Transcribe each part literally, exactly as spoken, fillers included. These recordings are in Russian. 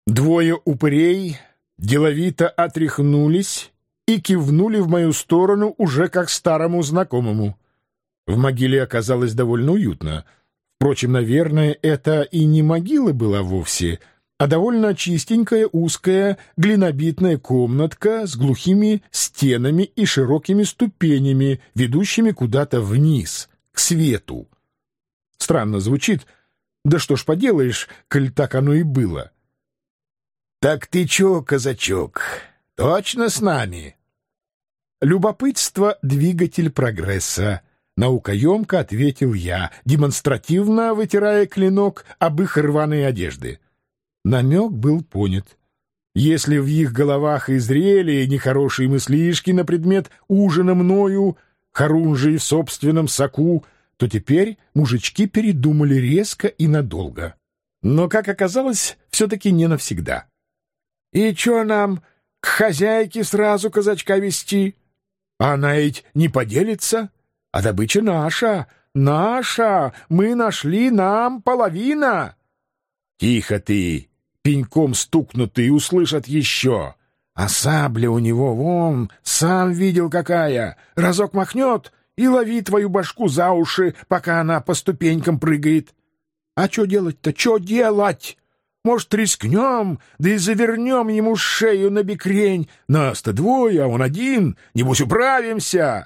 Двое упырей деловито отряхнулись и кивнули в мою сторону уже как старому знакомому. В могиле оказалось довольно уютно. Впрочем, наверное, это и не могила была вовсе, а довольно чистенькая, узкая, глинобитная комнатка с глухими стенами и широкими ступенями, ведущими куда-то вниз, к свету. Странно звучит, да что ж поделаешь, коль так оно и было. «Так ты чё, казачок, точно с нами?» «Любопытство — двигатель прогресса», — наукоемко ответил я, демонстративно вытирая клинок об их рваные одежды. Намек был понят. Если в их головах и зрели нехорошие мыслишки на предмет ужина мною, хорунжий в собственном соку, то теперь мужички передумали резко и надолго. Но, как оказалось, все-таки не навсегда. «И чё нам, к хозяйке сразу казачка вести? Она ведь не поделится, а добыча наша, наша, мы нашли, нам половина!» «Тихо ты, пеньком стукнутый, услышат еще! А сабля у него вон, сам видел какая, разок махнет и лови твою башку за уши, пока она по ступенькам прыгает. А чё делать-то, чё делать? Может, рискнем, да и завернем ему шею на бекрень. Нас-то двое, а он один, небось управимся!»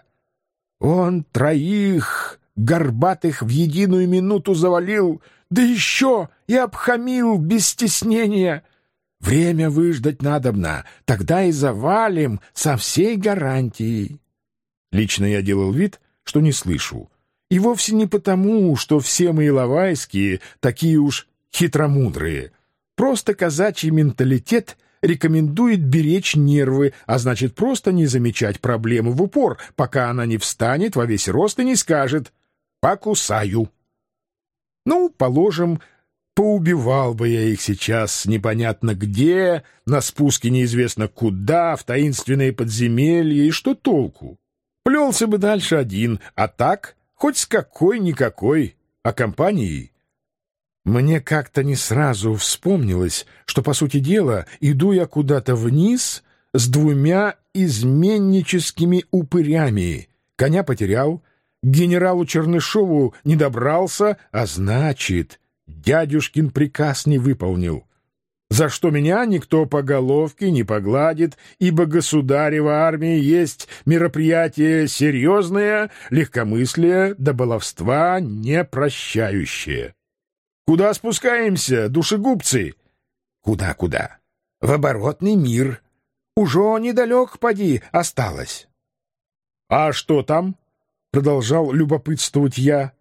Он троих горбатых в единую минуту завалил, да еще и обхамил без стеснения. Время выждать надобно, тогда и завалим со всей гарантией. Лично я делал вид, что не слышу. И вовсе не потому, что все мы иловайские такие уж хитромудрые. Просто казачий менталитет рекомендует беречь нервы, а значит, просто не замечать проблему в упор, пока она не встанет во весь рост и не скажет «покусаю». Ну, положим, поубивал бы я их сейчас непонятно где, на спуске неизвестно куда, в таинственные подземелья, и что толку? Плелся бы дальше один, а так хоть с какой-никакой, а компанией. Мне как-то не сразу вспомнилось, что, по сути дела, иду я куда-то вниз с двумя изменническими упырями. Коня потерял, к генералу Чернышову не добрался, а значит, дядюшкин приказ не выполнил. За что меня никто по головке не погладит, ибо государева армия есть мероприятие серьезное, легкомыслие до баловства не прощающее. Куда спускаемся, душегубцы? Куда-куда? В оборотный мир. Уже недалек, поди, осталось. А что там? Продолжал любопытствовать я.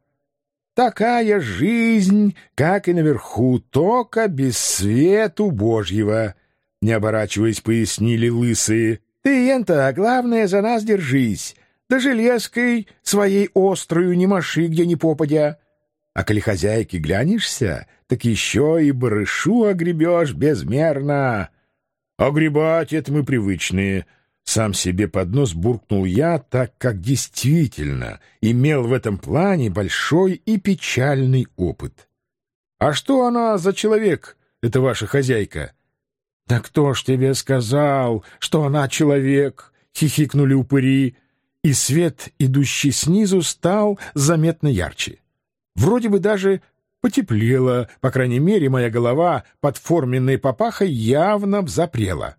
Такая жизнь, как и наверху, только без свету Божьего, не оборачиваясь, пояснили лысые. Ты, ента, главное, за нас держись, да железкой своей острую не маши, где ни попадя. А коли хозяйки глянешься, так еще и барышу огребешь безмерно. Огребать это мы привычные. Сам себе под нос буркнул я, так как действительно имел в этом плане большой и печальный опыт. А что она за человек, эта ваша хозяйка? Да кто ж тебе сказал, что она человек? Хихикнули упыри, и свет, идущий снизу, стал заметно ярче. Вроде бы даже потеплело, по крайней мере, моя голова под форменной папахой явно запрела.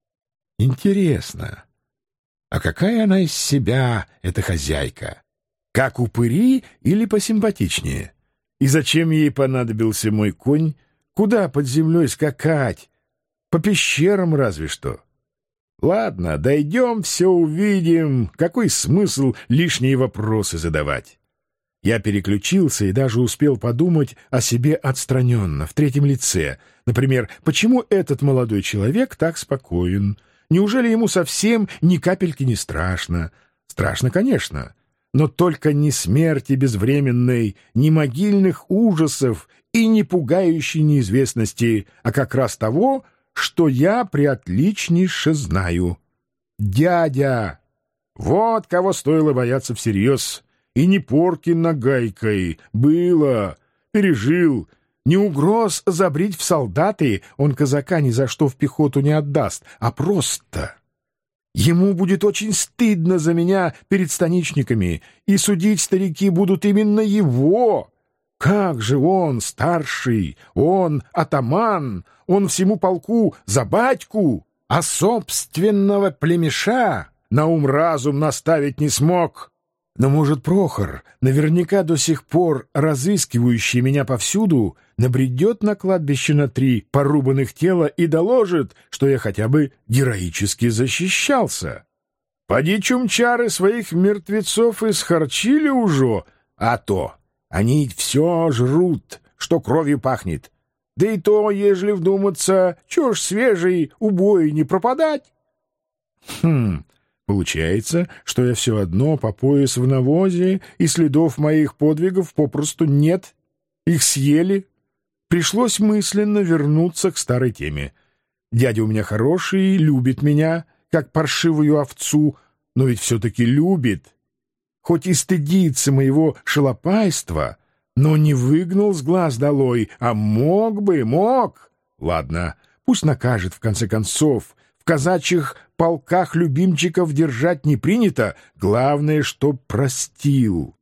Интересно, а какая она из себя, эта хозяйка? Как упыри или посимпатичнее? И зачем ей понадобился мой конь? Куда под землей скакать? По пещерам разве что. Ладно, дойдем, все увидим. Какой смысл лишние вопросы задавать? Я переключился и даже успел подумать о себе отстраненно, в третьем лице. Например, почему этот молодой человек так спокоен? Неужели ему совсем ни капельки не страшно? Страшно, конечно, но только не смерти безвременной, ни могильных ужасов и не пугающей неизвестности, а как раз того, что я приотличнейше знаю. Дядя! Вот кого стоило бояться всерьез. И не Поркин нагайкой. Было, пережил. ни угроз забрить в солдаты, он казака ни за что в пехоту не отдаст, а просто... Ему будет очень стыдно за меня перед станичниками, и судить старики будут именно его. Как же он, старший, он, атаман, он всему полку за батьку, а собственного племеша на ум-разум наставить не смог. Но, может, Прохор, наверняка до сих пор разыскивающий меня повсюду, набредет на кладбище на три порубанных тела и доложит, что я хотя бы героически защищался. Поди чумчары своих мертвецов исхарчили уже, а то они все жрут, что кровью пахнет. Да и то, ежели вдуматься, чё ж свежий убой не пропадать? Хм... Получается, что я все одно по пояс в навозе, и следов моих подвигов попросту нет. Их съели. Пришлось мысленно вернуться к старой теме. Дядя у меня хороший, любит меня, как паршивую овцу, но ведь все-таки любит. Хоть и стыдится моего шалопайства, но не выгнал с глаз долой, а мог бы, мог. Ладно, пусть накажет в конце концов. В казачьих полках любимчиков держать не принято, главное, чтоб простил.